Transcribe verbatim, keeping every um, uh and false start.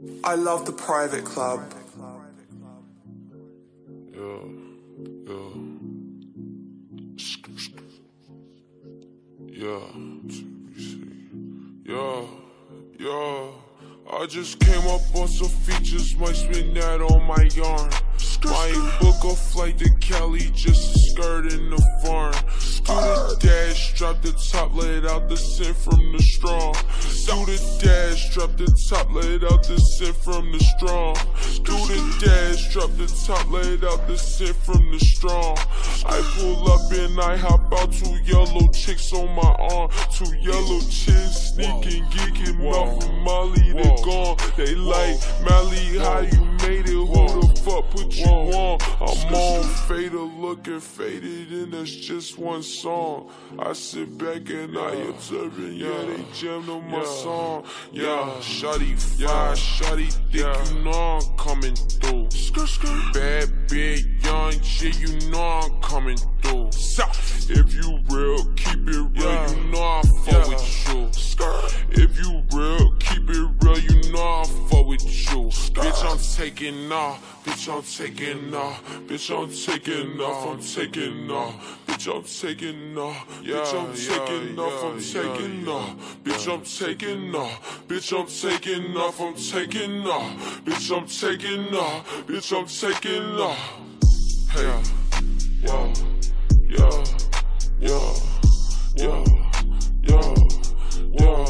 I love the private club. Yeah, yeah. Yeah, yeah, yeah. I just came up on some features, might spin that on my yarn. Might book a flight to Cali, just a skirt in the farm. Do the dash, drop the top, let it out the scent from the strong. Do the dash, drop the top, let it out the scent from the strong. Do the dash, drop the top, let it out the scent from the strong. I pull up and I hop out, two yellow chicks on my arm. Two yellow chicks sneaking, geeking, mouth and Molly, they gone. They like, Mally, how you made it? Who the fuck put you on? I'm on fader, looking faded, and that's just one song. I sit back and I observe it, yeah, they jammed on my song. Yeah, shawty fly, shawty think you know I'm coming through. Bad, big, young shit, you know I'm coming through. If you real, keep it real, you know I fuck with you. If you real, keep it real, you know I fuck with you. Bitch, I'm taking off, bitch, I'm taking off, bitch, I'm taking off, I'm taking off, bitch, I'm taking off, bitch, I'm taking off, I'm taking off, bitch, I'm taking off, bitch, I'm taking off, I'm taking off, bitch, I'm taking off, bitch, I'm taking off. Hey, yo, yo, yo, yo, yo, yo.